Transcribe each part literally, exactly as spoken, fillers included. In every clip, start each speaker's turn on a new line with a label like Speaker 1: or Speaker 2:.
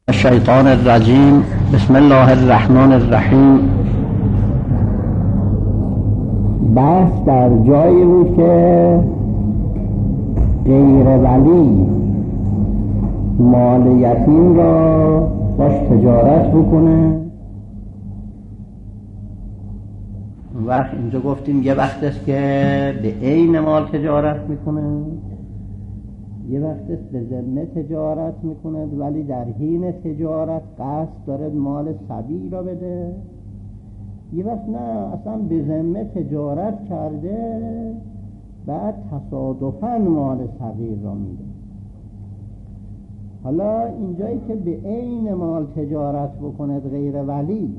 Speaker 1: الشیطان الرجیم. بسم الله الرحمن الرحیم. بحث در جایی بود که غیر ولی مال یتیم را باش تجارت بکنه. وقت اینجا گفتیم یه وقت است که به عین مال تجارت میکنه، یه وقت است به ذمه تجارت میکنه ولی در حین تجارت قصد داره مال صبی را بده. یه وقت نه، اصلا به ذمه تجارت کرده بعد تصادفاً مال صغیر را میده. حالا اینجایی که به عین مال تجارت بکنه غیر ولی،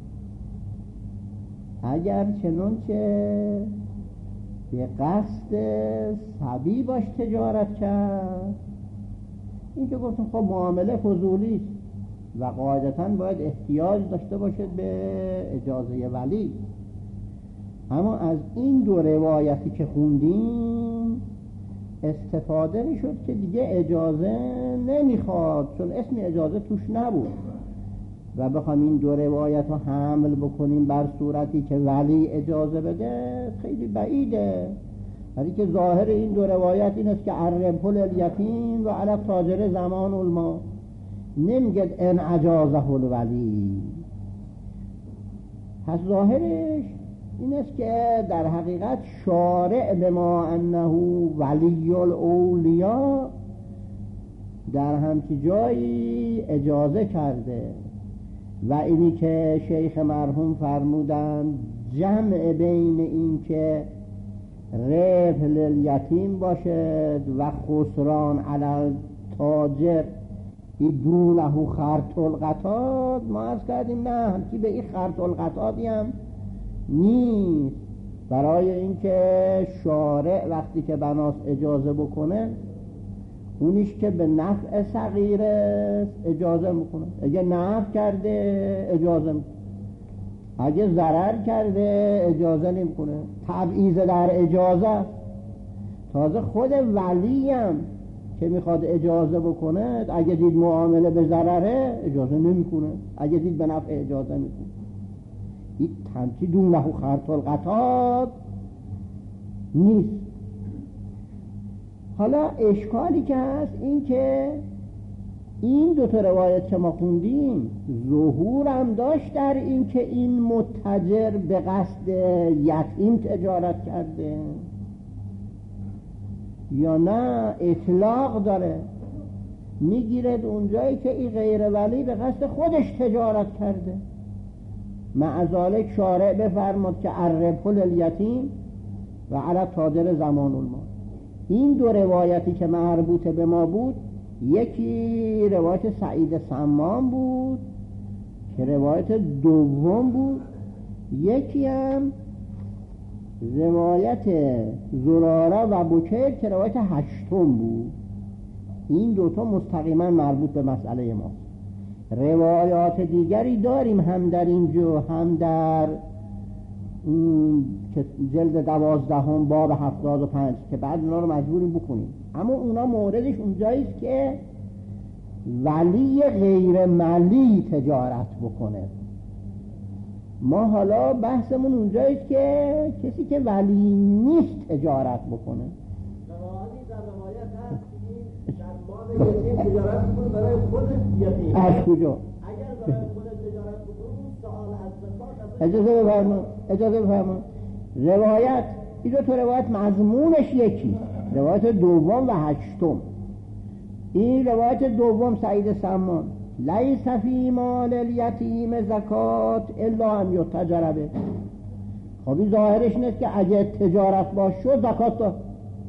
Speaker 1: اگر چنانچه به قصد صبی باش تجارت کرد، این که گفتم خب معامله فضولی است و قاعدتاً باید احتیاج داشته باشد به اجازه ولی. اما از این دو روایتی که خوندیم استفاده می شد که دیگه اجازه نمیخواد، چون اسم اجازه توش نبود و بخوام این دو روایت رو حمل بکنیم بر صورتی که ولی اجازه بده خیلی بعیده. ولی که ظاهر این دو روایت این است که الربح الیتیم و علی تاجر زمان المال، نمیگه ان اجازه الولی. پس ظاهرش این است که در حقیقت شارع به ما انه ولی الاولیا در همچی جایی اجازه کرده و اینی که شیخ مرحوم فرمودن جمع بین این که ربح للیتیم باشد و خسران علی تاجر ای دونه خرط القطاد، ما از کردیم نه، همچی به این خرط القطادی هم نیست. برای اینکه شارع وقتی که بناس اجازه بکنه اونیش که به نفع صغیر اجازه میکنه، اگه نفع کرده اجازه میکنه، اگه ضرر کرده اجازه نمیکنه. تبعیض در اجازه. تازه خود ولی هم که میخواد اجازه بکنه اگه دید معامله به ضرره اجازه نمیکنه، اگه دید به نفع اجازه میکنه. این تمچی دونه خرط القطاد نیست. حالا اشکالی که هست این که این دو تا روایت که ما خوندیم ظهور هم داشت در این که این متجر به قصد یتیم تجارت کرده یا نه اطلاق داره، میگیرد اونجایی که این غیر ولی به قصد خودش تجارت کرده. معذالک شارع بفرماد که الربح الیتیم و علی تاجر زمان المال. این دو روایتی که مربوط به ما بود، یکی روایت سعید سمان بود که روایت دوم بود، یکی هم روایت زراره و بکیر که روایت هشتم بود. این دوتا مستقیما مربوط به مسئله ما. روایات دیگری داریم هم در اینجا هم در که جلد دوازدهم باب هفتاد و پنج که بعد اونا رو مجبوریم بکنیم، اما اونا موردش اونجاییست که ولی غیر ملی تجارت بکنه. ما حالا بحثمون اونجاییست که کسی که ولی نیست تجارت بکنه.
Speaker 2: روایتی در روایت هست که در مال یتیم تجارت بکنه برای خود یتیم.
Speaker 1: از کجا؟
Speaker 2: اگر برای خود تجارت بکنه سوال از زکات.
Speaker 1: اجازه بفرمایید اجازه بفرمایید روایت این دو تا روایت مضمونش یکی، روایت دوم و هشتم. این روایت دوم سعید سمان لیس فی مال الیتیم زکات الا ان یتجر به. خب این ظاهرش نیست که اگه تجارت باش شد زکات داد.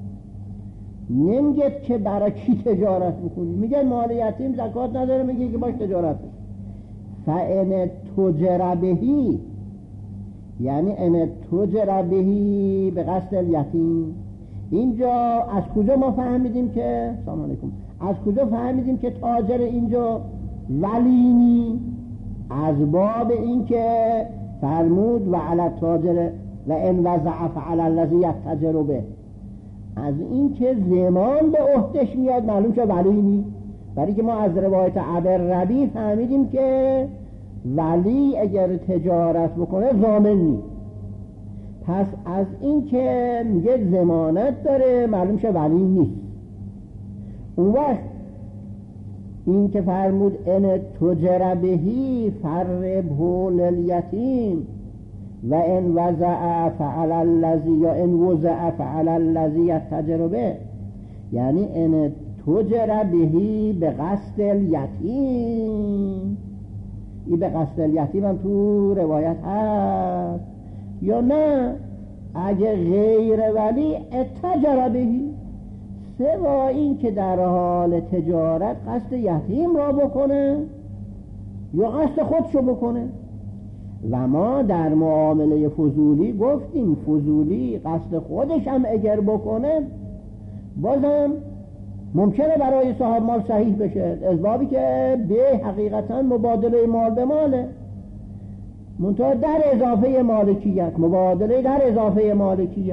Speaker 1: نمیگه که برای کی تجارت بکنی، میگه مال یتیم زکات نداره، میگه که باش تجارت بکن. فان تجر بهی یعنی ان تجر بهی به قصد الیتیم. اینجا از کجا ما فهمیدیم که سلام علیکم از کجا فهمیدیم که تاجر اینجا ولینی؟ از باب این که فرمود و علی تاجر و ان وضع فعل الذی یتجر به، از این که زمان به عهدش میاد معلوم شد ولی نی برای که ما از روایت ابرربیع فهمیدیم که ولی اگر تجارت بکنه ضامن نیست. پس از این که میگه ضمانت داره معلوم شه ولی نیست. اون وقت این که فرمود ان تجر بهی فربه للیتیم و ان وضع فعل الذی یا ان وضع فعل الذی یتجر به، یعنی ان تجر بهی به قصد الیتیم، این به قصد الیتیم هم تو روایت هست، یا نه اگه غیر ولی اتجر بهی، سوا این که در حال تجارت قصد یتیم را بکنه یا قصد خودشو بکنه. و ما در معامله فضولی گفتیم فضولی قصد خودش هم اگر بکنه بازم ممکنه برای صاحب مال صحیح بشه، از بابی که به حقیقتا مبادله مال به ماله، منتها در اضافه مالکیت، مبادله در اضافه مالکیت،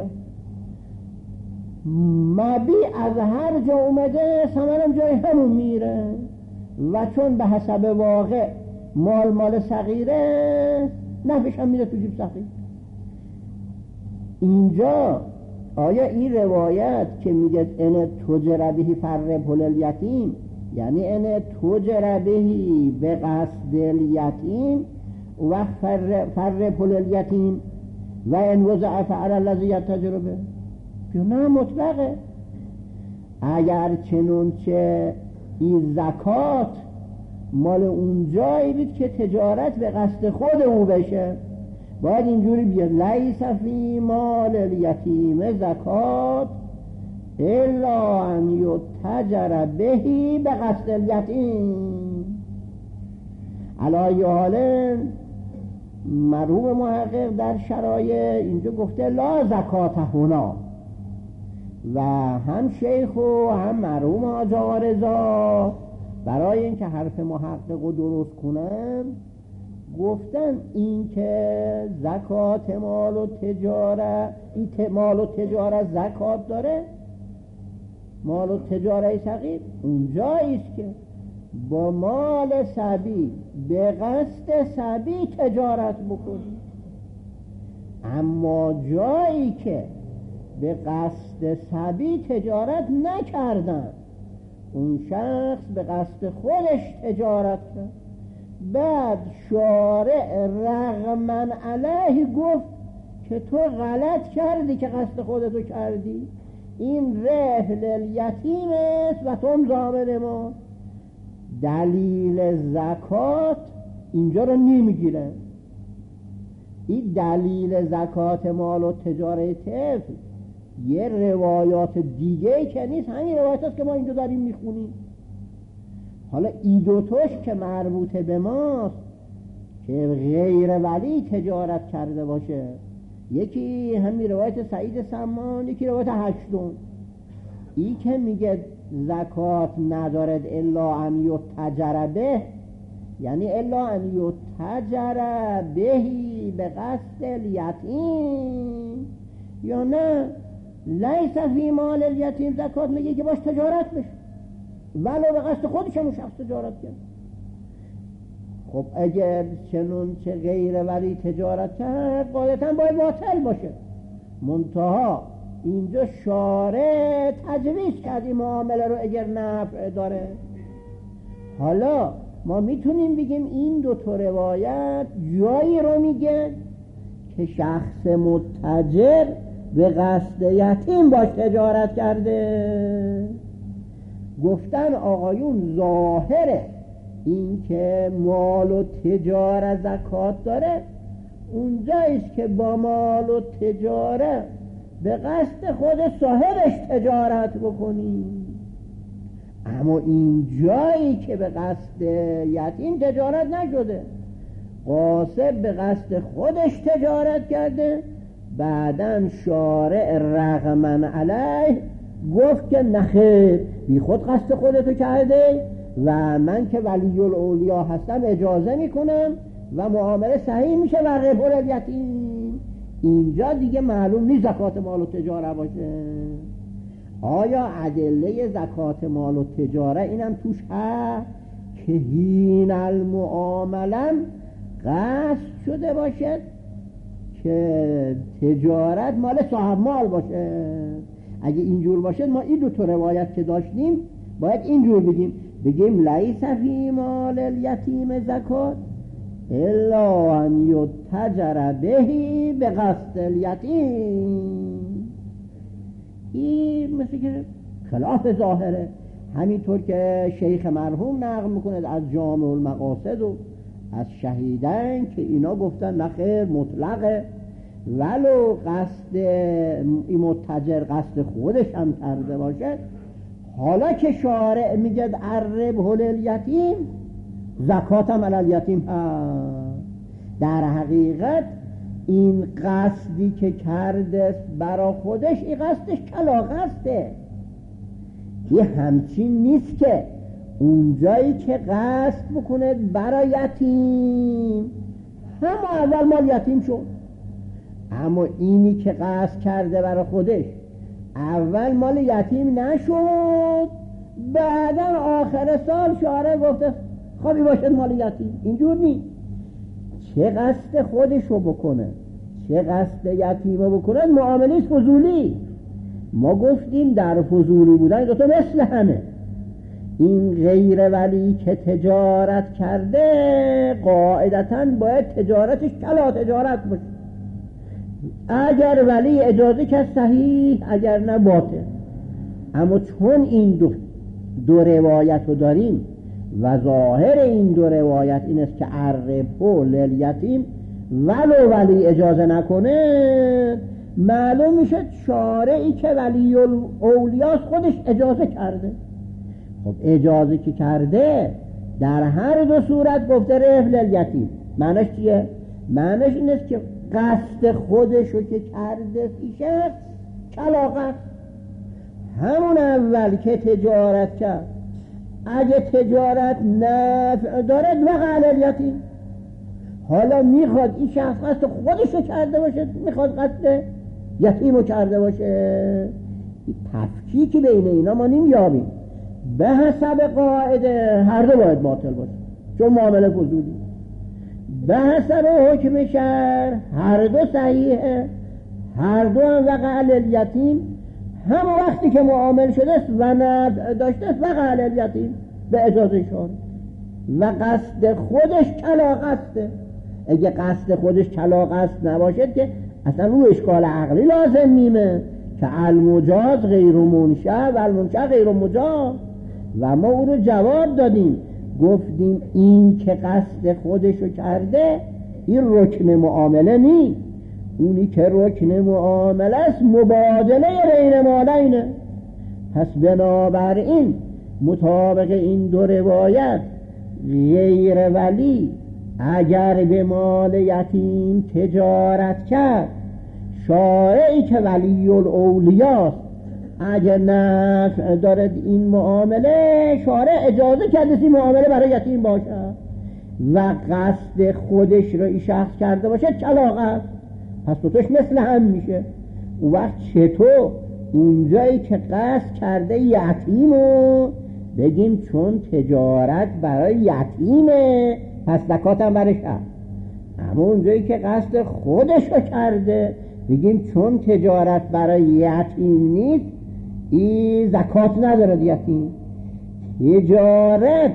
Speaker 1: مبی از هر جا اومده ثمنم جای همون میره و چون به حسب واقع مال مال صغیره نفعش هم میره تو جیب صغیر. اینجا آیا این روایت که میگه ان تجر بهی فربه للیتیم، یعنی ان تجر بهی به قصد الیتیم و فربه للیتیم و ان وضع فعل الذی یتجر به، یا نه مطلقه؟ اگر چنون چه این زکات مال اون جایی بود که تجارت به قصد خود او بشه، باید اینجوری بیاد لیس فی مال الیتیم زکات الا ان یتجر بهی به قصد الیتیم. علی حال مرحوم محقق در شرایع اینجا گفته لا زکات هنا، و هم شیخ و هم مرحوم آقا رضا برای اینکه حرف محقق رو درست کنن گفتن این که زکات مال و تجارت، این مال و تجارت زکات داره، مال و تجارت صغیر اونجاییست که با مال صبی به قصد صبی تجارت بکنی، اما جایی که به قصد صبی تجارت نکردن اون شخص به قصد خودش تجارت کرد، بعد شارع رغمن علیه گفت که تو غلط کردی که قصد خودتو کردی، این رحل الیتیم است و تو هم ضامن ما. دلیل زکات اینجا رو نمیگیره. این دلیل زکات مال و تجارت طفل یه روایات دیگه که نیست، همین روایات هست که ما اینجا داریم میخونیم. حالا ای دوتاش که مربوطه به ماست که غیر ولی تجارت کرده باشه، یکی همین روایت سعید سمان، یکی روایت هشتم، ای که میگه زکات ندارد الا ان یتجر به، یعنی الا ان یتجر بهی به قصد الیتیم، یا نه لیس فی مال الیتیم زکات، میگه که باش تجارت بشه ولو به قصد خودش هم شخص تجارت کرد. خب اگر چنون چه غیر ولی تجارت کرد قاعدتا باید باطل باشه، منتها اینجا شارع تجویز کرد این معامله رو اگر نفع داره. حالا ما میتونیم بگیم این دو تا روایت جایی رو میگه که شخص متجر به قصد یتیم باش تجارت کرده. گفتن آقایون ظاهره این که مال و تجارت زکات داره اونجاییست که با مال و تجارت به قصد خود صاحبش تجارت بکنی، اما این جایی که به قصد یتیم تجارت نشده، قاصد به قصد خودش تجارت کرده، بعدن شارع رغمن علیه گفت که نخیر بی خود قصد خودتو کرده و من که ولی الاولیا هستم اجازه میکنم و معامله صحیح میشه و غیر الیتیم. اینجا دیگه معلوم نیست زکات مال و تجارت باشه. آیا ادله زکات مال و تجاره اینم توش هست که هین المعامله قصد شده باشد که تجارت مال صاحب مال باشه؟ اگه اینجور باشه ما این دو تا روایت که داشتیم باید اینجور بگیم بگیم لیس فی مال الیتیم زکات الا ان یتجر بهی به قصد الیتیم. این مثل که خلاف ظاهره. همینطور که شیخ مرحوم نقل میکنه از جامع المقاصد و از شهیدین که اینا گفتن نخیر مطلقه، ولو قصد این متجر قصد خودش هم کرده باشه. حالا که شارع میگه الربح للیتیم زکات هم علی الیتیم هست، در حقیقت این قصدی که کرده برا خودش این قصدش کلا قصده. یه همچین نیست که اونجایی که قصد بکنه برای یتیم هم اول مال یتیم شد، اما اینی که قصد کرده برای خودش اول مال یتیم نشد، بعدا آخر سال شارع گفته خواهی باشد مال یتیم. اینجور نیست. چه قصد خودشو بکنه چه قصد یتیمو بکنه معامله فضولی. ما گفتیم در فضولی بودن دو تا مثل همه. این غیر ولی که تجارت کرده قاعدتاً باید تجارتش کلا تجارت باشه. اگر ولی اجازه که صحیح، اگر نه باطل. اما چون این دو, دو روایت رو داریم و ظاهر این دو روایت این است که الربح للیتیم ولو ولی اجازه نکنه، معلوم میشه شارعی که ولی اولیاس خودش اجازه کرده. خب اجازه که کرده در هر دو صورت گفته ربح للیتیم. معنیش چیه؟ معنیش این است که قصد خودشو که کرده پیشه کلاغت همون اول که تجارت کرد اگه تجارت نفع دارد وقع علی الیتیم. حالا میخواد این شخص قصد خودشو کرده باشه، میخواد قصد یتیمو کرده باشه، تفکیک بین اینا ما نمیابیم. به حسب قاعده هر دو باید باطل باشه چون معامله فضولی. به حسب حکم شرع هر دو صحیحه، هر دو هم وقع علی الیتیم. هم وقتی که معامل شده است و نفع داشته است وقع علی الیتیم به اجازه شارع. و قصد خودش کلا قصده. اگه قصد خودش کلا قصد نباشد که اصلا رو اشکال عقلی لازم نیمه که المجاز غیر منشأ و المنشأ غیر مجاز. و ما او رو جواب دادیم، گفتیم این که قصد خودشو کرده این رکن معامله نیست. اونی که رکن معامله است مبادله بین مالینه. پس بنابراین مطابق این دو روایت غیر ولی اگر به مال یتیم تجارت کرد، شارعی که ولی الاولیاست اگر نفع دارد این معامله، شارع اجازه کرده این معامله برای یتیم باشه و قصد خودش رو این شخص کرده باشه کلاغت. پس دوتاش مثل هم میشه. اون وقت چطور اونجایی که قصد کرده یتیمو بگیم چون تجارت برای یتیمه پس زکات هم برش هست، اما اونجایی که قصد خودش رو کرده بگیم چون تجارت برای یتیم نیست این زکات نداره یتیم. تجارت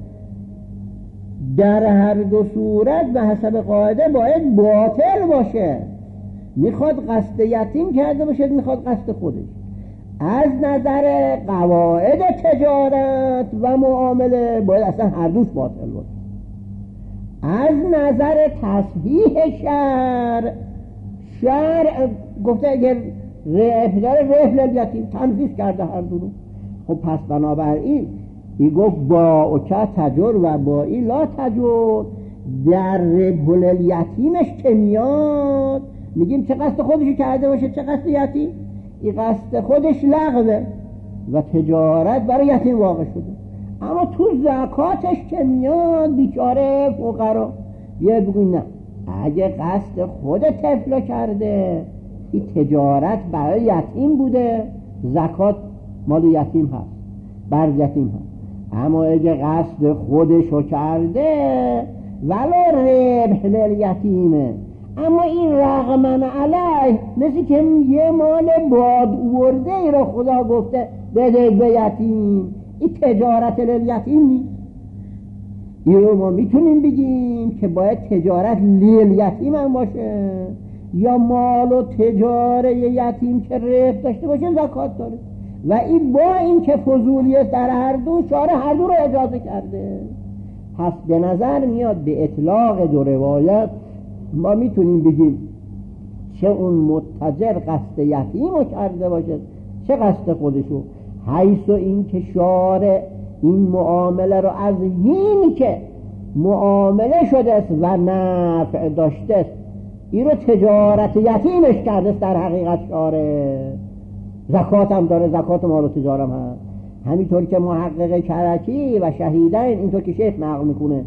Speaker 1: در هر دو صورت به حسب قاعده باید باطل باشه. میخواد قصد یتیم کرده باشه، میخواد قصد خودش. از نظر قواعد تجارت و معامله باید اصلا هر دوش باطل باشه. از نظر تصحیح شرع، شرع گفته اگر ابتدار ربح للیتیم تنفیذ کرده هر دو رو. خب پس بنابراین این گفت با او که تجر و با این لا تجر. در ربح للیتیمش که میاد میگیم چه قصد خودشو کرده باشه چه قصد یتیم. این قصد خودش لغوه و تجارت برای یتیم واقع شده. اما تو زکاتش که میاد بیچاره فقرا بیاد بگوی نه اگه قصد خود طفل کرده این تجارت برای یتیم بوده زکات مال یتیم هست، بر یتیم هست. اما اگه قصد خودشو کرده ولو ربح لیتیمه، اما این رغمن علیه، مثل که یه مال باد ورده ای رو خدا گفته بده به یتیم، این تجارت لیتیم نیست. این رو ما میتونیم بگیم که باید تجارت لیتیم هم باشه، یا مال و تجاره یتیم که ربح داشته باشه زکات داره. و این با این که فضولیه در هر دو، شارع هر دو رو اجازه کرده. پس به نظر میاد به اطلاق دو روایت ما میتونیم بگیم چه اون متجر قصد یتیم رو کرده باشه چه قصد خودشو، حیث این که شارع این معامله رو از این که معامله شده است و نفع داشته است این رو تجارت یتیمش کرده است. در حقیقت شارع زکات هم داره، زکات مال و تجارم هست. همینطور که محقق کرکی و شهیدین اینطور که شیخ نقل میکنه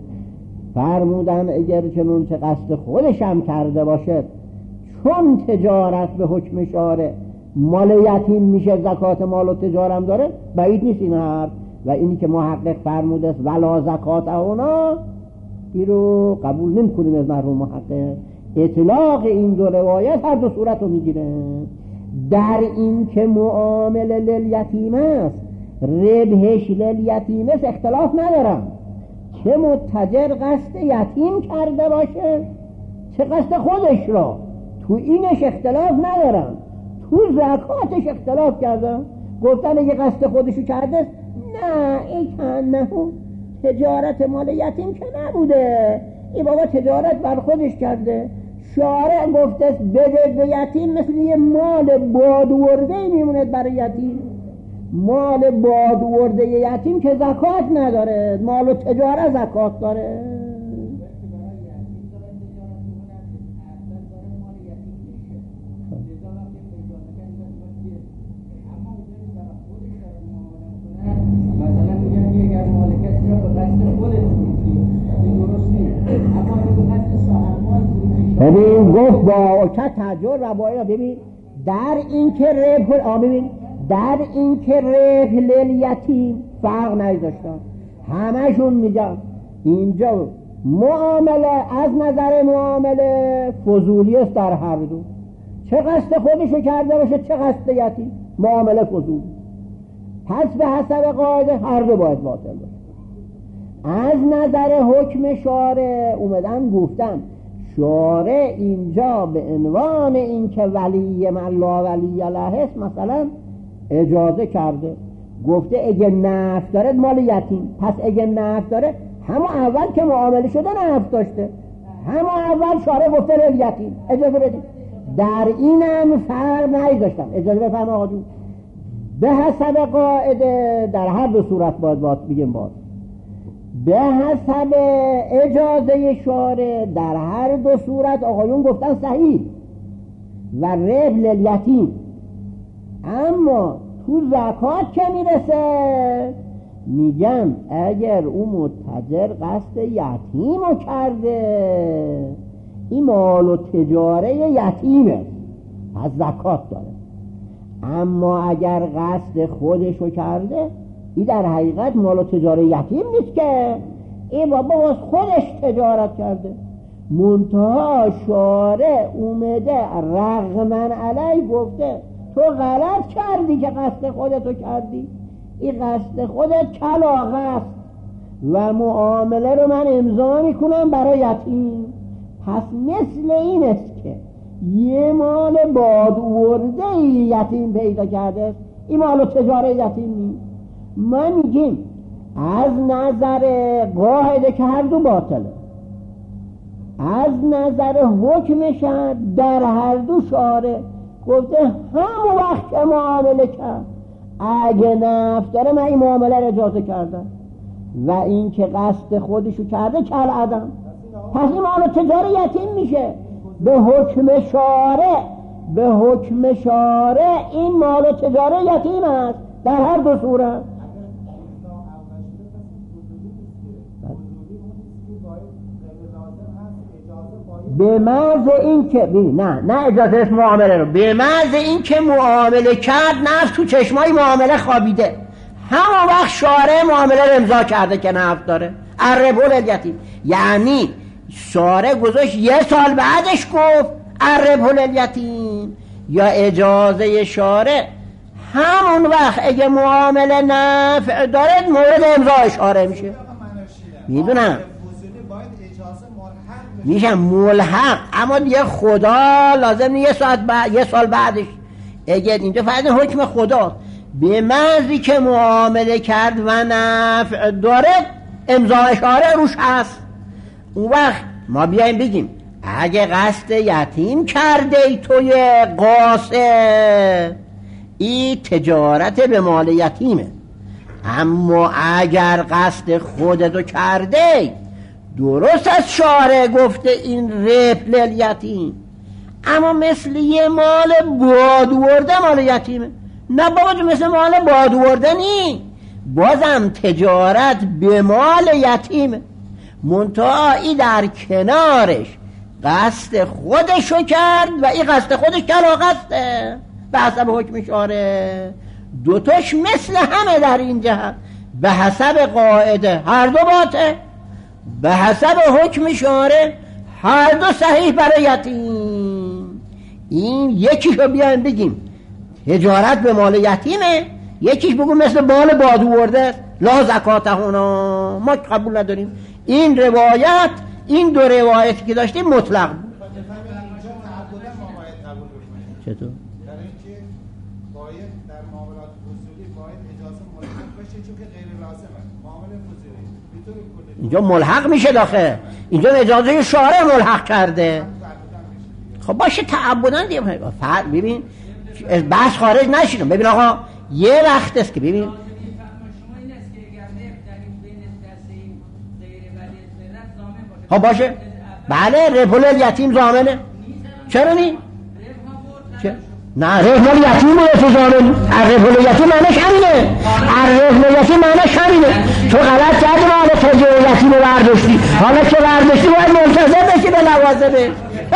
Speaker 1: فرمودن اگر چنون چه قصد خودش هم کرده باشه چون تجارت به حکم شارع مال یتیم میشه زکات مال و تجارم داره، بعید نیست این حرف. و اینی که محقق فرموده است ولا زکات اونا، این رو قبول نمی‌کنیم از مرحوم محقق. اطلاق این دو روایت هر دو صورت رو میگیره. در این که معامله لیتیم است ربحش لیتیم است اختلاف ندارم، چه متجر قصد یتیم کرده باشه چه قصد خودش را، تو اینش اختلاف ندارم. تو زکاتش اختلاف کردم، گفتن اگه قصد خودشو کرده نه این کنه تجارت مال یتیم که نبوده، این بابا تجارت بر خودش کرده. شارع گفته بده به یتیم مثل یه مال بادورده میمونه برای یتیم، مال بادورده یتیم که زکات نداره، مال و تجارت زکات داره. ببین گفت با که تجار و باید ببین در این که ربح آ ببین در این که ربح لیتیم فرق نگذاشتن، همشون میگن اینجا معامله از نظر معامله فضولی است در هر دو، چه قصد خودشو کرده باشه چه قصد یتیم معامله فضولی. پس به حسب قاعده هر دو باید باطل باشه. از نظر حکم شارع اومدن گفتم شارع اینجا به عنوان این که ولی من لا ولی له است مثلا اجازه کرده، گفته اگه نفع داره مال یتیم، پس اگه نفع داره همون اول که معامله شده نفع داشته، همون اول شارع گفته یتیم اجازه بدید. در اینم فرق نگذاشتم، اجازه بفرما آقا جون. به حسب قاعده در هر دو صورت باید باید بگیم باید به حسب اجازه شارع در هر دو صورت آقایون گفتن صحیح و ربح لیتیم. اما تو زکات که میرسه میگن اگر اون متجر قصد یتیم رو کرده این مال و تجاره یتیمه پس زکات داره. اما اگر قصد خودش رو کرده این در حقیقت مال و تجاره یتیم نیست که این بابا باز خودش تجارت کرده. منتها شارع اومده رغمن علی گفته تو غلط کردی که قصد خودتو کردی، این قصد خودت کلاغ است و معامله رو من امضا میکنم برای یتیم. پس مثل این است که یه مال بادورده یتیم پیدا کرده، این مال و تجاره یتیم نیست. ما میگیم از نظر قاعده که هر دو باطله، از نظر حکمش در هر دو شارع گفته همون وقت که معامله کرد اگه نفع داره من این معامله رو اجازه کردم و این که قصد خودشو کرده کل عدم، پس این مال تجاره یتیم میشه. به حکم شارع به حکم شارع این مال تجاره یتیم است در هر دو صورت. به محض این که نه نه اجازه است معامله رو، به محض این که معامله کرد نفس تو چشمای معامله خوابیده، همون وقت شارع معامله رو امضا کرده که نفس داره. الربا للیتیم، یعنی شارع گذاشت یه سال بعدش گفت الربا للیتیم، یا اجازه شارع همون وقت اگه معامله نفع داره مورد امضا شارع میشه. میدونم میشم ملحق، اما دیگه خدا لازم یه ساعت بعد یه سال بعدش اگه اینجا فقط حکم خدا به محضی که معامله کرد و نفع داره امضا اشاره روش هست، اون وقت ما بیایم بگیم اگه قصد یتیم کرده ای توی قاصد این تجارت به مال یتیمه، اما اگر قصد خودتو کرده درست از شارع گفته این ربح لیتیم، اما مثل یه مال بادورده مال یتیمه. نه بابا جو مثل مال بادورده نی، بازم تجارت به مال یتیمه، منتها ای در کنارش قصد خودشو کرد و ای قصد خودش کلا قصده به حسب حکم شارع، دوتاش مثل همه در این جهت به حسب قاعده هر دو باطل، به حسب حکم شارع هر دو صحیح برای یتیم. این یکیشو بیایم بگیم تجارت به مال یتیمه، یکیش بگیم مثل مال بادورده لا زکات هونا، ما قبول نداریم. این روایت این دو روایتی که داشتیم مطلق بود. چطور؟ اینجا ملحق میشه داخل، اینجا اجازه شارع ملحق کرده. خب باشه تعبداً دیگه فرق. ببین بحث خارج نشینم. ببین آقا یه وقت است که ببین خب باشه بله ربح الیتیم ضامنه، چرا نی؟ چه؟ نه ربح الیتیم باید تو ضامن، ربح الیتیم معنیش همینه، ربح الیتیم معنیش همینه. تو غلط کردی مال تجار یتیم رو برداشتی، حالا که برداشتی باید منتظر بشی به لوازمه.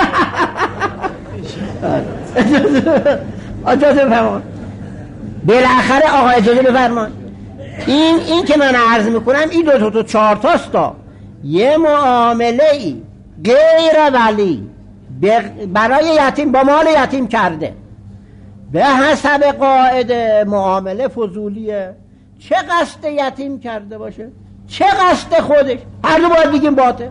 Speaker 1: اجازه بفرمان بالاخره آقا اجازه بفرمان. این این که من عرض میکنم این دو تا تو چهار تاستا یه معامله ای غیر ولی برای یتیم با مال یتیم کرده، به حسب قاعده معامله فضولیه، چه قصد یتیم کرده باشه چه قصد خودش هر دو باید بگیم باطل.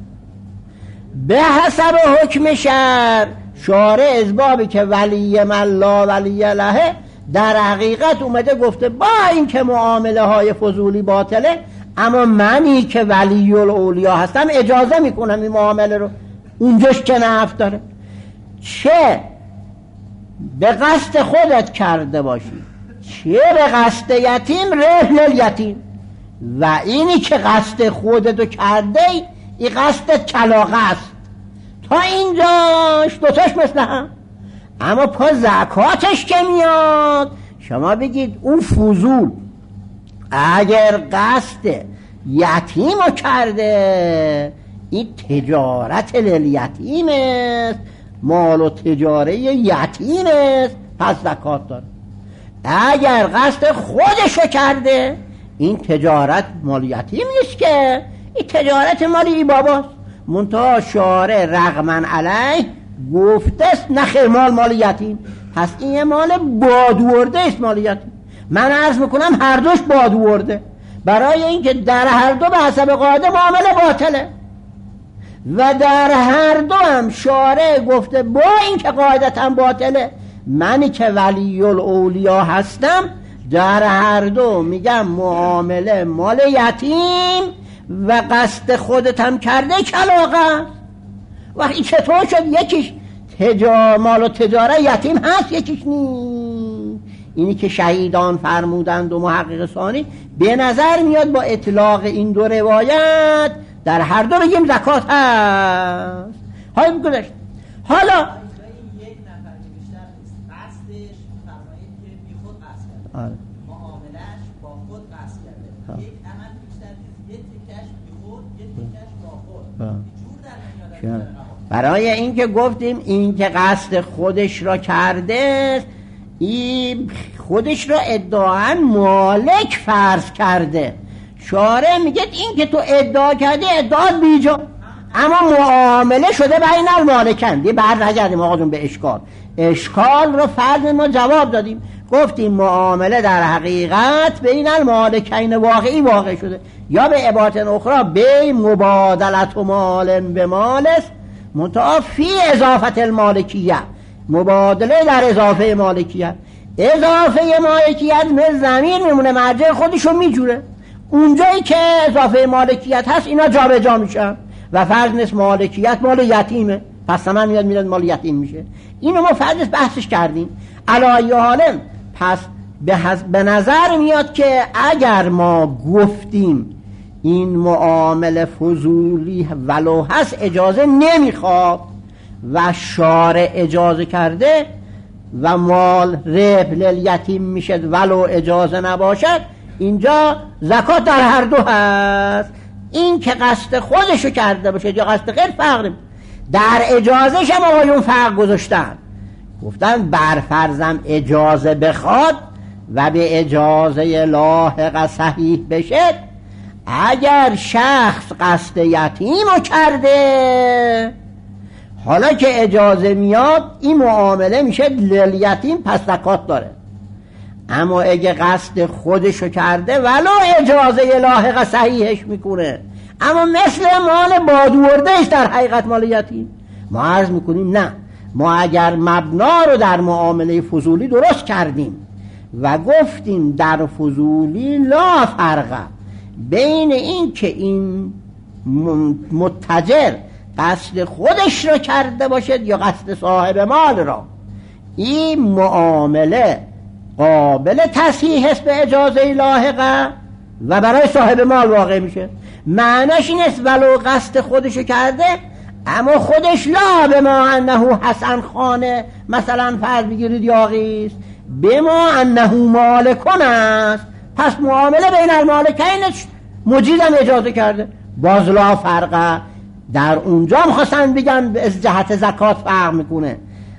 Speaker 1: به حسب حکم شرع شارع اسبابی که ولی من لا ولی له در حقیقت اومده گفته با این که معامله های فضولی باطله، اما منی که ولی الاولیا هستم اجازه میکنم این معامله رو اونجاش که نفع داره، چه به قصد خودت کرده باشی چه به قصد یتیم ربح الیتیم، و اینی که قصد خودتو کرده این قصد کلاغه است. تا اینجاش دوتاش مثل هم، اما پا زکاتش که میاد شما بگید اون فضول اگر قصد یتیمو کرده این تجارت لیتیم است، مال و تجاره یتیم است، پس زکات داره. اگر قصد خودشو کرده این تجارت مال یتیم نیست که این تجارت مال ای باباست، منتها شارع رغمن علیه گفته است نخیر مال مال یتیم، پس این مال بادورده است مال یتیم. من عرض میکنم هر دوش بادورده، برای اینکه در هر دو به حسب قاعده معامله باطله و در هر دو هم شارع گفته با اینکه قاعدتا باطله منی که ولی الاولیا هستم در هر دو میگم معامله مال یتیم و قصد خودت هم کرده کلاغه. وقتی چطور شد یکیش تجار مال و تجاره یتیم هست یکیش نیست؟ اینی که شهیدان فرمودند و محقق ثانی به نظر میاد با اطلاق این دو روایت در هر دو بگیم زکات هست. های گذشت حالا
Speaker 2: یک نفر که بیشتر نیست قصدش فرمایید که بی خود قصد کرده، معاملش با خود قصد کرده، یک عمل بیشتر نیست، یک تکش بی خود یک تکش با خود، جور در نمیاد.
Speaker 1: برای اینکه گفتیم این که قصد خودش را کرده، این خودش را ادعاً مالک فرض کرده. شارع میگه این که تو ادعا کردی ادعا بیجا، اما معامله شده بین المالکین. دی بر نگردیم آقا به اشکال. اشکال رو فرض ما جواب دادیم، گفتیم معامله در حقیقت بین المالکین واقعی واقع شده، یا به عبارت اخرى بی مبادلت و مال به مال است، منتها فی اضافت المالکیه، مبادله در اضافه مالکیت. اضافه مالکیت مثل زمین میمونه، مرجع خودشو میجوره، اونجایی که اضافه مالکیت هست اینا جابجا جا میشن و فرض نیست مالکیت مال یتیمه، پس ثمن میاد میاد مال یتیم میشه. اینو ما فرض بحثش کردیم. علی حال پس به, حز... به نظر میاد که اگر ما گفتیم این معامله فضولی ولو هست اجازه نمیخواد و شارع اجازه کرده و مال ربح لیتیم میشه ولو اجازه نباشد، اینجا زکات در هر دو هست. این که قصد خودشو کرده باشه یا قصد غیر فرق نمی. در اجازهش هم آقایون فرق گذاشتن، گفتن بر فرضم اجازه بخواد و به اجازه لاحق صحیح بشه، اگر شخص قصد یتیمو کرده حالا که اجازه میاد این معامله میشه لیتیم پس زکات داره. اما اگه قصد خودشو کرده ولو اجازه لاحق صحیحش میکنه، اما مثل مال بادوردهش در حقیقت مال یتیم، ما عرض میکنیم نه، ما اگر مبنا رو در معامله فضولی درست کردیم و گفتیم در فضولی لا فرقه بین این که این متجر قصد خودش رو کرده باشد یا قصد صاحب مال را، این معامله قابل تصحیح است به اجازه لاحقه و برای صاحب مال واقع میشه. معنیش این است ولو قصد خودشو کرده اما خودش لا به ما انه حسن خانه مثلا فرض بگیرید یاغیست، به ما انه مالکون است، پس معامله بین المالکین مجیدم اجازه کرده، باز لا فرقه. در اونجا هم خواستن بگن از جهت زکات فرق میکنه.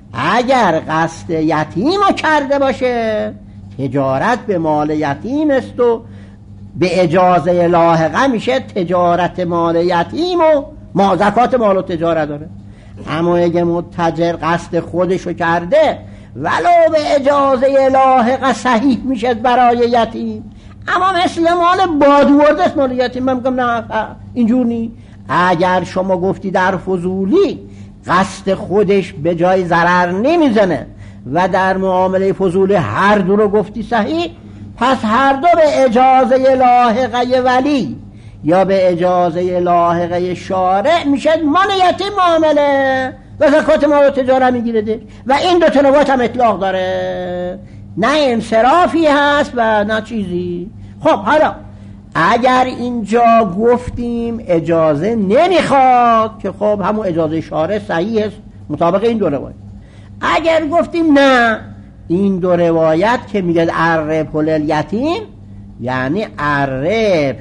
Speaker 1: اگر قصد یتیمو کرده باشه تجارت به مال یتیم است و به اجازه لاحقه میشه تجارت مال یتیم و ما زکات مال و تجارت داره. اما اگه متجر قصد خودشو کرده ولو به اجازه لاحقه صحیح میشه برای یتیم، اما مثل مال بادورده است مال یتیم، من میگم نه اینجور نی. اگر شما گفتی در فضولی قصد خودش به جای ضرر نمیزنه و در معامله فضولی هر دو رو گفتی صحیح، پس هر دو به اجازه لاحقه ولی یا به اجازه لاحقه شارع میشه مال یتیم معامله و زکات مال و تجارت میگیره و این دو تا نوبات هم اطلاق داره، نه انصرافی هست و نه چیزی. خب حالا اگر اینجا گفتیم اجازه نمیخواد که خب همون اجازه شارع صحیح است مطابق این دو روایت. اگر گفتیم نه این دو روایت که میگه الربح للیتیم یعنی الربح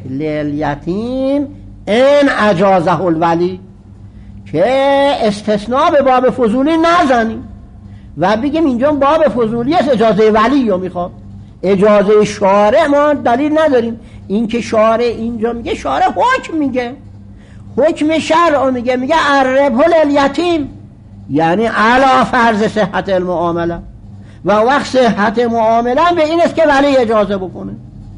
Speaker 1: للیتیم ان اجازه الولی، که استثناء به باب فضولی نزنیم و بگیم اینجا باب فضولی است اجازه ولی رو میخواد، اجازه شارع ما دلیل نداریم. این که شارع اینجا میگه شارع حکم میگه، حکم شرع میگه، میگه الربح للیتیم یعنی علی فرض صحت المعامله و وقت صحت معامله به این است که ولی اجازه بکنه.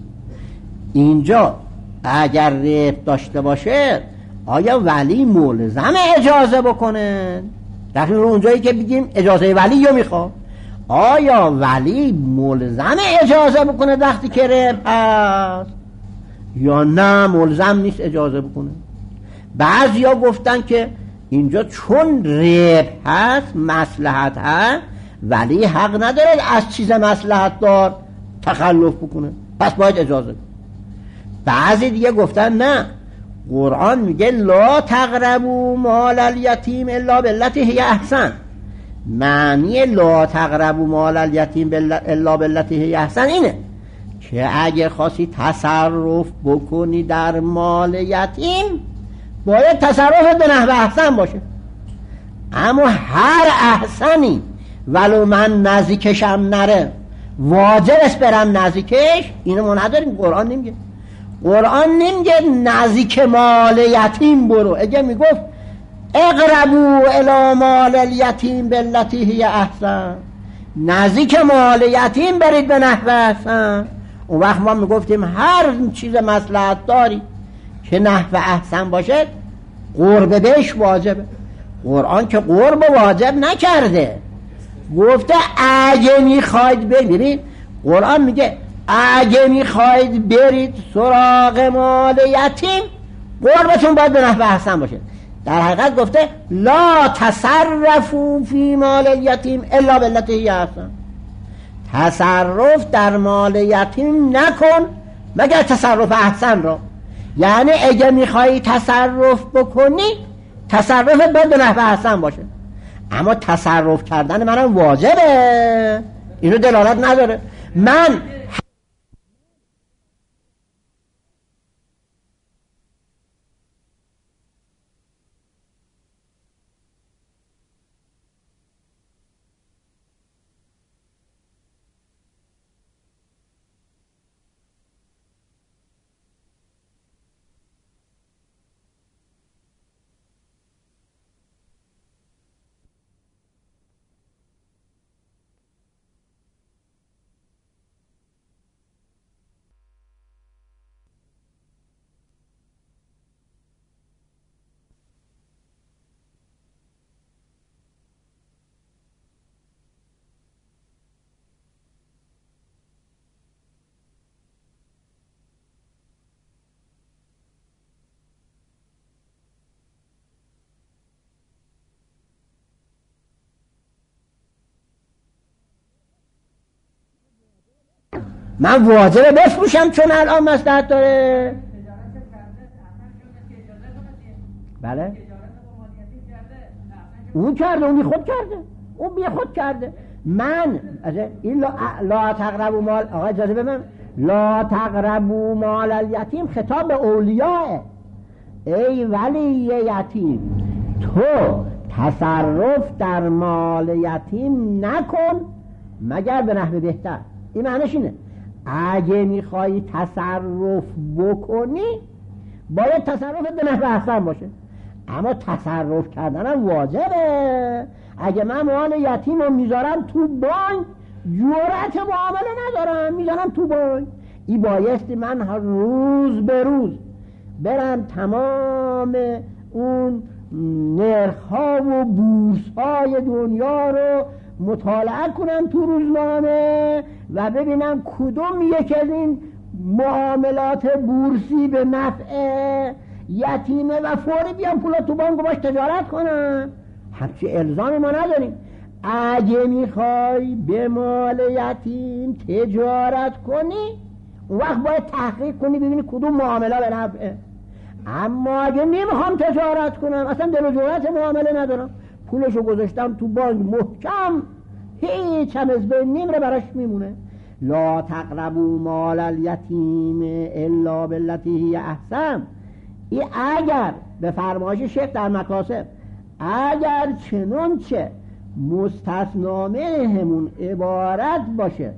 Speaker 1: اینجا اگر ربح داشته باشه آیا ولی ملزم اجازه بکنه؟ دقیقا اونجایی که بگیم اجازه ولی رو میخواد، آیا ولی ملزم اجازه بکنه وقتی که ربح هست یا نه ملزم نیست اجازه بکنه؟ بعضی ها گفتن که اینجا چون ربح هست مصلحت هست ولی حق نداره از چیز مصلحت دار تخلف بکنه، پس باید اجازه. بعضی دیگه گفتن نه، قرآن میگه لا تقربوا مال الیتیم الا باللتی هی احسن. معنی لا تقربوا مال الیتیم الا باللتی هی احسن اینه که اگه خواستی تصرف بکنی در مال یتیم باید تصرف به نحو احسن باشه. اما هر احسنی ولو من نزدیکشم نره واجب است برم نزدیکش، اینو ما نداریم. قرآن نمیگه، قرآن نمیگه نزدیک مال یتیم برو. اگه میگفت اقربوا الی مال الیتیم باللتی هی احسن، نزدیک مال یتیم برید به نحو احسن، اون وقت ما میگفتیم هر چیز مصلحت داری که نحو احسن باشه قرب بهش واجبه. قرآن که قرب واجب نکرده، گفته اگه میخواید برید. قرآن میگه اگه میخواید برید سراغ مال یتیم قربتون باید به نحو احسن باشه. در حقیقت گفته لا تصرفوا فی مال الیتیم الا باللتی هی احسن، تصرف در مال یتیم نکن مگر تصرف احسن رو. یعنی اگه میخوایی تصرف بکنی تصرفت باید به نحو احسن باشه، اما تصرف کردن منم واجبه، اینو دلالت نداره. من من واجبه بفروشم چون الان مصلحت داره. بله اون کرده، اون بی خود کرده، اون بی خود کرده. من این لا, لا تقربوا مال، آقا اجازه بدن، لا تقربوا مال الیتیم خطاب به اولیاء. ای ولی یتیم تو تصرف در مال یتیم نکن مگر به نحو بهتر. این معنیش اینه اگه میخوایی تصرف بکنی باید تصرفت به نحو احسن باشه، اما تصرف کردنم واجبه. اگه من مال یتیم رو میذارم تو بانک جرأت معامله ندارم، میذارم تو بانک، این بایستی من روز به روز برم تمام اون نرخ‌ها و بورس‌های دنیا رو مطالعه کنم تو روزنامه و ببینم کدوم یک از این معاملات بورسی به نفع یتیمه و فوری بیام پولا تو بانک باش تجارت کنم. همچی الزامی ما نداریم. اگه میخوای به مال یتیم تجارت کنی اون وقت باید تحقیق کنی ببینی کدوم معامله به نفعه. اما اگه نمیخوام تجارت کنم، اصلا دل و جرأت معامله ندارم، پولشو گذاشتم تو بانک محکم، هیچ هم از بین نمیره، براش میمونه. لا تقربوا مال الیتیم الا باللتی هی احسن. این اگر به فرمایش شیخ در مکاسب اگر چنانچه مستثنامه همون عبارت باشه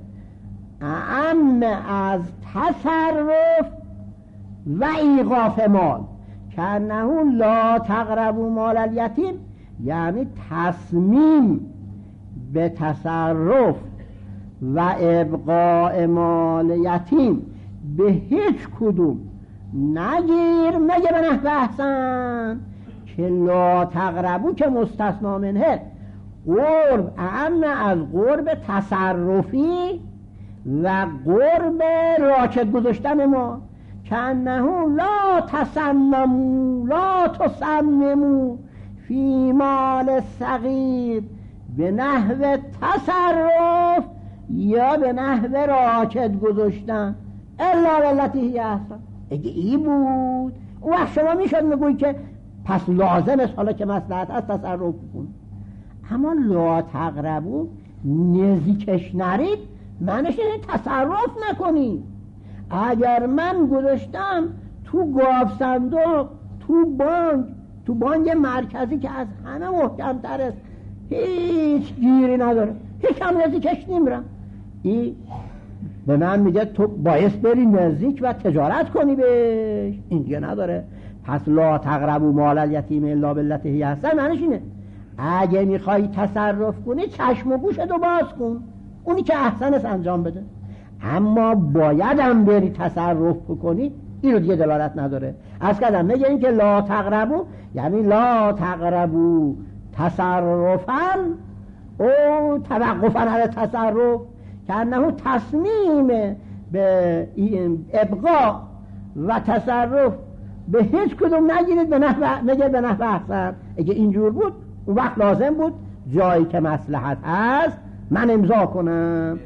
Speaker 1: اعم از تصرف و ایقاف مال کنه لا تقربوا مال الیتیم، یعنی تصمیم به تصرف و ابقاء مال یتیم به هیچ کدوم نگیر مگه به نحو احسن، که لا تقربو که مستثنا منه قرب اعم از قرب تصرفی و قرب راکد گذاشتن ما. کنه لا تسممو لا تسممو فی مال صغیر به نحو تصرف یا به نحو راکد گذاشتن الا باللتی هی احسن. اگه ای بود اون وقت شما میشد میگوی که پس لازم است حالا که مصلحت است تصرف کن. اما لا تقربو نزدیکش نرید معنیش اینه تصرف نکنید. اگر من گذاشتم تو گاف صندوق تو بانک تو بانک مرکزی که از همه محکم‌تر است، هیچ گیری نداره، هیچ هم نزدیکش نمیرم. این به من میگه تو باید بری نزدیک و تجارت کنی بهش، این دیگه نداره. پس لا تقربوا مال الیتیم الا بالتی هی احسن معنیش اینه اگه میخوای تصرف کنی چشم و گوشتو باز کن، اونی که احسن است انجام بده. اما باید هم بری تصرف بکنی، این رو دیگه دلالت نداره. از کردم میگه این که لا تقربوا یعنی لا تقربوا تصرفا او توقفا علی تصرف که انه تصمیم به ابقا و تصرف به هیچ کدوم نگیرید به نحو نگیر به نحو احسن. اگه اینجور بود اون وقت لازم بود جایی که مصلحت هست من امضا کنم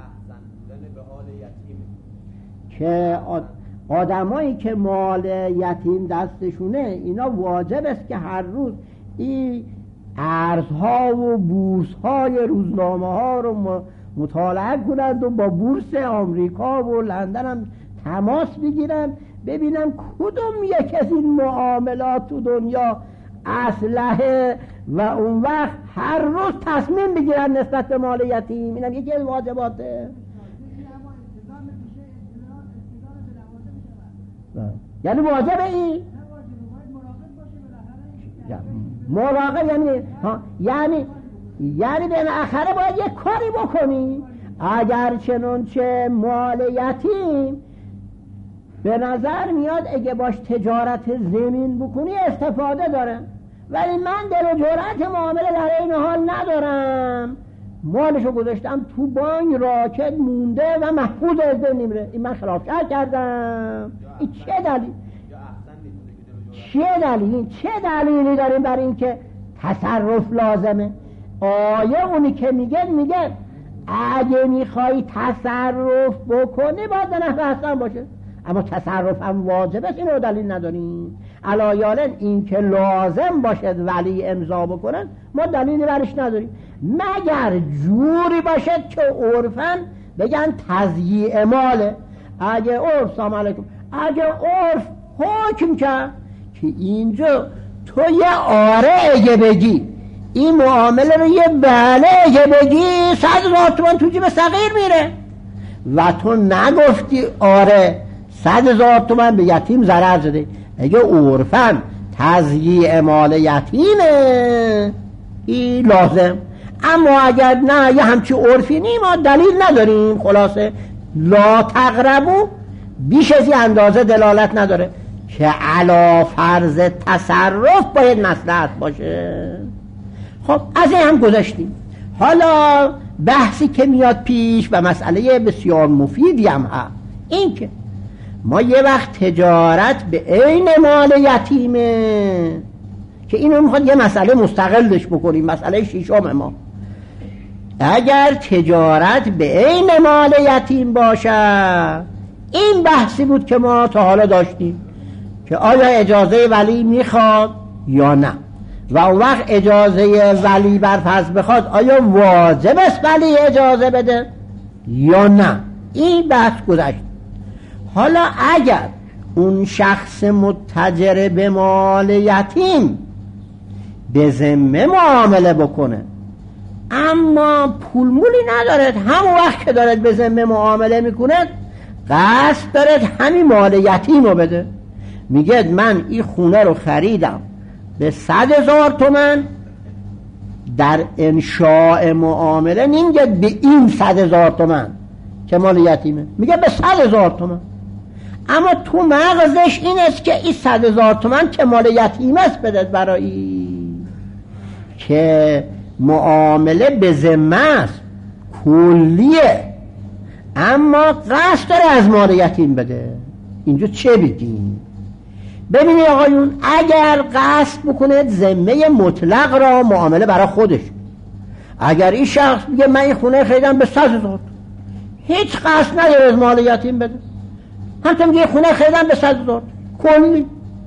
Speaker 1: که آدمایی که مال یتیم دستشونه اینا واجب است که هر روز این ارزها و بورس‌های روزنامه ها رو مطالعه کنند و با بورس آمریکا و لندن هم تماس بگیرن ببینم کدوم یک از این معاملات تو دنیا اصلحه و اون وقت هر روز تصمیم بگیرن نسبت به مال یتیم. اینم یکی از واجباته. یعنی واجبه این مراقب یعنی ها یعنی یعنی بالاخره باید یک کاری بکنی. اگر چنانچه مال یتیم به نظر میاد اگه باش تجارت زمین بکنی استفاده داره، ولی من دل و جرأت معامله در این حال ندارم، مالشو گذاشتم تو بانک راکد مونده و محفوظ از بین نمیره، این من خلاف شرع کردم. این چه دلیل چه دلیل چه دلیلی داریم برای این که تصرف لازمه؟ آیه اونی که میگه میگه اگه میخوای تصرف بکنی باید به نحو احسن باشه، اما تصرف هم واجب است، اینو دلیل نداریم. علایالن این که لازم باشد ولی امضا بکنن ما دلیلی برش نداریم، مگر جوری باشد که عرفاً بگن تضییع ماله. اگه عرف سلام علیکم اگه عرف حکم کرد که اینجا تو یه آره اگه بگی این معامله رو یه بله اگه بگی صد هزار تومان تو جیب صغیر میره و تو نگفتی آره صد هزار تومان به یتیم ضرر زده، اگه عرفاً تضییع مال یتیمه این لازم. اما اگر نه یه همچی عرفی نیم ما دلیل نداریم. خلاصه لا تقربوا بیش از این اندازه دلالت نداره که علا فرض تصرف باید مصلحت باشه. خب از این هم گذاشتیم. حالا بحثی که میاد پیش و مسئله بسیار مفیدی هم هست، این که ما یه وقت تجارت به عین مال یتیمه که اینو میخواد یه مسئله مستقلش بکنیم، مسئله شیشم ما. اگر تجارت به عین مال یتیم باشه، این بحثی بود که ما تا حالا داشتیم که آیا اجازه ولی میخواد یا نه، و اون وقت اجازه ولی بر فرض بخواد آیا واجب است ولی اجازه بده یا نه. این بحث گذشت. حالا اگر اون شخص متجر به مال یتیم به ذمه معامله بکنه اما پول مولی ندارد، همون وقت که دارد به ذمه معامله میکنه قصد دارد همین مال یتیم رو بده، میگه من این خونه رو خریدم به صد هزار تومن، در انشاء معامله نمیگه به این صد هزار تومن که مال یتیمه، میگه به صد هزار تومن، اما تو مغزش این است که این صد هزار تومن که مال یتیمه است بده برای که معامله به ذمه است کلیه، اما قصد داره از مال یتیم بده. اینجا چه بگیم؟ ببینید آقایون، اگر قصد بکنه ذمه مطلق را معامله برای خودش، اگر این شخص بگه من این خونه خریدم به صد هزار، هیچ قصد نداره از مال یتیم بده، همطور میگه خونه خریدم به صد هزار کلی،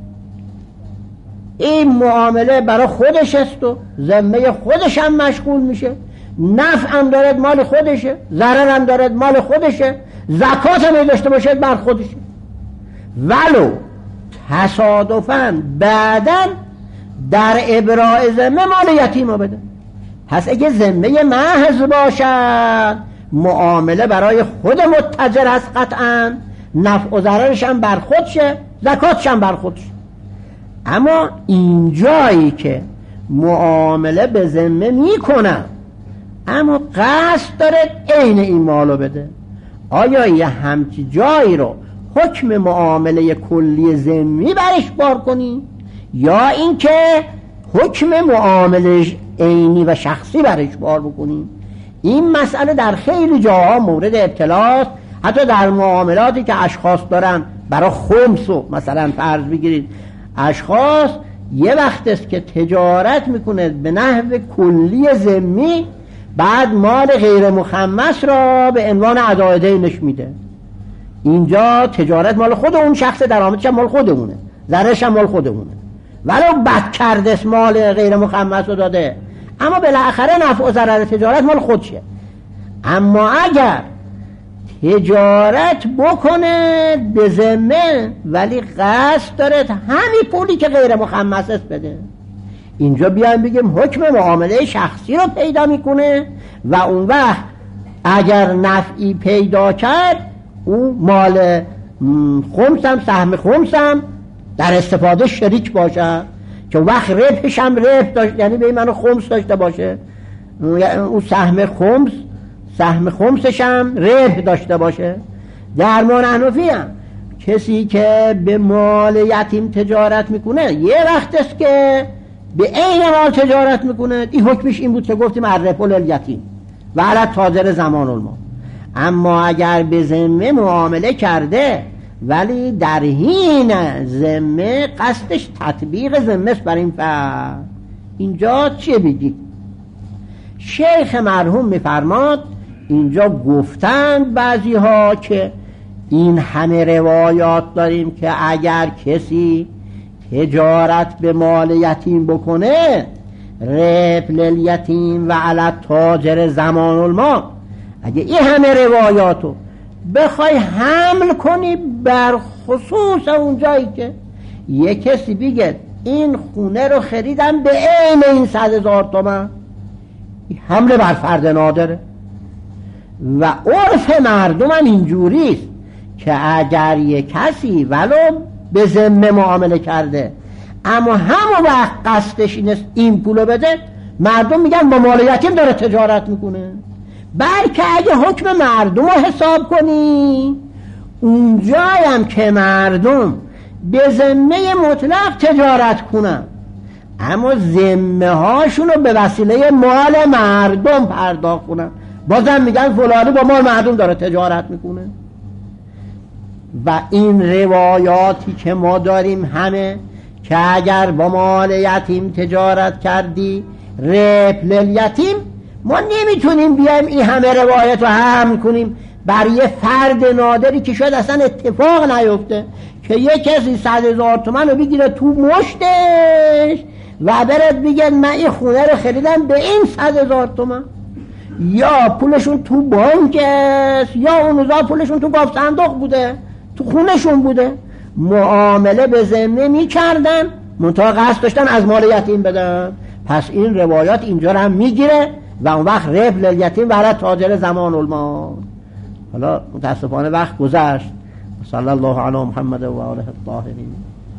Speaker 1: این معامله برای خودش است و ذمه خودش هم مشغول میشه، نفع هم دارد مال خودشه، ضرر هم دارد مال خودشه، زکات هم داشته باشد بر خودشه، ولو تصادفاً بعداً در ابراء ذمه مال یتیم رو بده. پس اگه ذمه محض باشد معامله برای خود متجر هست قطعا، نفع و ضررش هم بر خودشه، زکاتش هم بر خودشه. اما اینجایی که معامله به ذمه میکنه اما قصد داره عین این مالو بده، آیا یه همچی جایی رو حکم معامله کلی ذمی برش بار کنی یا اینکه حکم معامله عینی و شخصی برش بار بکنی؟ این مسئله در خیلی جاها مورد ابتلاست. حتی در معاملاتی که اشخاص دارن برای خمس و مثلا فرض بگیرید اشخاص یه وقت است که تجارت میکنه به نحو کلی ذمی، بعد مال غیر مخمس را به عنوان ادای دینش میده. اینجا تجارت مال خود اون شخص، درآمدش مال خودمونه، ضررش مال خودمونه، ولو بد کرده مال غیر مخمس رو داده اما بالاخره نفع و ضرر تجارت مال خودشه. اما اگر تجارت بکنه به ذمه ولی قصد داره همین پولی که غیر مخمس است بده، اینجا بیایم بگیم حکم معامله شخصی رو پیدا میکنه و اون وقت اگر نفعی پیدا کرد اون مال خمسم سهم خمسم در استفاده شریک باشه که وقت ربحش هم ربح داشت، یعنی به منو خمس داشته باشه، اون سهم خمس سهم خمسش هم ربح داشته باشه. در ما حنفی هم کسی که به مال یتیم تجارت میکنه یه وقت است که به عین مال تجارت میکنه، این حکمش این بود که گفتیم الربح للیتیم و علی التاجر ضمان المال. اما اگر به ذمه معامله کرده ولی در حین ذمه قصدش تطبیق ذمه است بر این فرد، اینجا چه بگی؟ شیخ مرحوم میفرماد اینجا گفتند بعضی ها که این همه روایات داریم که اگر کسی تجارت به مال یتیم بکنه ربح للیتیم و علی التاجر ضمان المال، اگه این همه روایاتو بخوای حمل کنی بر خصوص اون جایی که یه کسی بگه این خونه رو خریدم به عین این صد هزار تومن، حمله بر فرد نادره. و عرف مردم هم اینجوریست که اگر یه کسی ولو به ذمه معامله کرده اما همون وقت قصدش اینست این پولو بده، مردم میگن با مال یتیم داره تجارت میکنه. بلکه اگه حکم مردم رو حساب کنی اونجایم که مردم به ذمه مطلق تجارت کنن اما ذمه هاشون رو به وسیله مال مردم پرداخت کنن، بازم میگن فلانی با مال مردم داره تجارت میکنه. و این روایاتی که ما داریم همه که اگر با مال یتیم تجارت کردی ربح للیتیم، ما نمیتونیم بیایم این همه روایت رو حمل کنیم بر یه فرد نادری که شاید اصلا اتفاق نیفته که یه کسی صد هزار تومن رو بگیره تو مشتش و برد بگه من این خونه رو خریدم به این صد هزار تومن، یا پولشون تو بانک است یا اون روزا پولشون تو گاف صندوق بوده، تو خونشون بوده، معامله به ذمه میکردن منتها قصد داشتن از مال یتیم بدن. پس این روایات اینجا رو هم میگیره و اون وقت ربح للیتیم و علی تاجر ضمان المال. حالا متاسفانه وقت گذشت. صلی الله علی محمد و آله الطاهرین.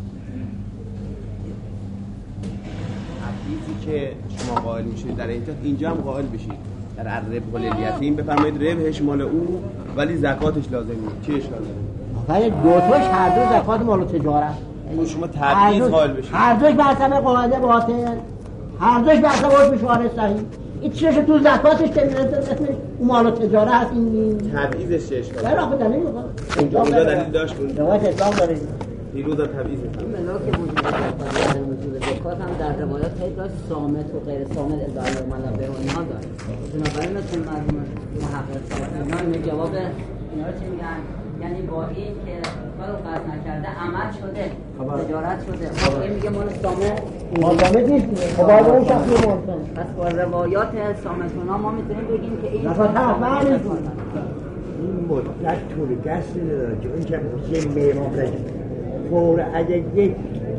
Speaker 3: حدیثی که شما قائل میشید در اینجا اینجا هم قائل بشید در الربح للیتیم بفرمایید ربحش مال او ولی زکاتش لازم نیست. چی اشکال داره؟
Speaker 1: ولی دو تاش هر دو زکات مال تجارت.
Speaker 3: شما تبعیض قائل بشید.
Speaker 1: هر دوش بر حسب قاعده باطل، هر دوش بر حسب حکم شارع صحیح. این چیزش تو زکاتش اسمش مال تجارت هست. این
Speaker 3: تبعیضش چه اشکالی؟
Speaker 1: برای آخه دلیل میخواد.
Speaker 3: اونجا دلیل داشت بود.
Speaker 1: روایت اسلام داره.
Speaker 3: پیروز تبعیض.
Speaker 4: این ملاک وجود زکات وجود زکات هم در روایات خیلی داشت صامت و غیر صامت ادعای منابع و اینها داره. بنابراین مثل مرحوم محقق صاحب این جواب اینا رو چی میگن؟ یعنی با این که کارو قصد نکرده عمل شده تجارت شده، خب این میگه مال صامت
Speaker 1: مال نیست. خب باید اون شخص رو مالتن.
Speaker 4: پس با روایات صامتونا ما میتونیم بگیم که این
Speaker 1: زکات حتما نیست.
Speaker 5: این مطلق طول دست نداره که اون که ذمه ما بده فور اگه یک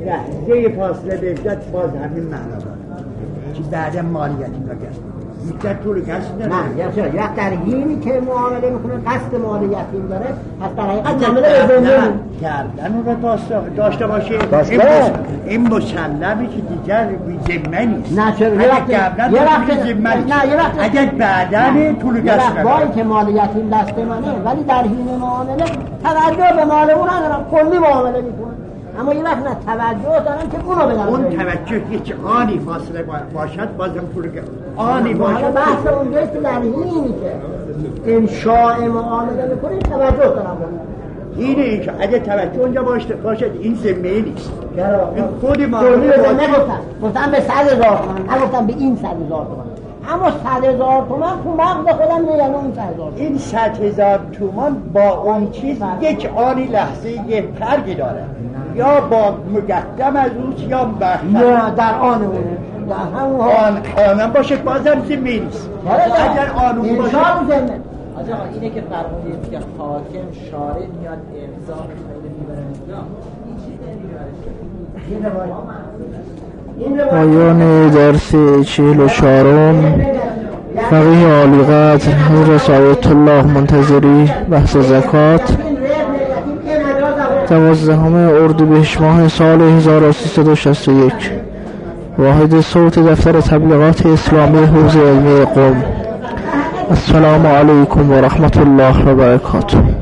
Speaker 5: لحظه فاصله بهدت باز همین معنا داره که بعد مالیتی بگرد بیشتر طول قصد داره
Speaker 1: نه یا چرا یا در حینی که معامله میکنه قصد مال یتیم داره پس در حقیقت معامله به زندگی
Speaker 5: کردن اون رو داشته باشه
Speaker 1: داشته
Speaker 5: این مسلمی که دیگر ذمه نیست
Speaker 1: نه چرا یه وقت یه وقت نه یه وقت
Speaker 5: اگر بعدن طول قصد
Speaker 1: داره وای که مال یتیم دست منه ولی در حین معامله توجه به مال اون ندارم کلی معامله میکنه اما یه وقت نه توجه دارم که اونو بدم
Speaker 5: اون توجه هیچ آنی فاصله باشد بازم پول آنی باشد
Speaker 1: بحث اونجاست که در حینی که انشاء معامله میکنه توجه دارم
Speaker 5: اینه این که اگه توجه اونجا باشد این ذمه نیست این خود
Speaker 1: ما نگفتم گفتم به صد هزار تومن نگفتم به این صد هزار تومن اما صد هزار تومن تو مغز خودم میگم اون صد هزار
Speaker 5: این صد هزار تومن با اون چیز یک آنی لحظه یک فرقی داره یا با مقدم از اوست یا بخت
Speaker 1: یا در آن اونه در همون
Speaker 5: آن آنم باشه بازم زمین نیست اگر آنون باشه
Speaker 2: آجا اینه که فرمودید که حاکم شارع میاد امضا میبره
Speaker 6: پایان درس چهل و چهارم فقیه عالی قدر حضرت آیت الله منتظری بحث زکات دوازدهم اردیبهشت ماه سال هزار و سیصد و شصت و یک واحد صوت دفتر تبلیغات اسلامی حوزه علمی قم. السلام علیکم و رحمت الله و برکاته.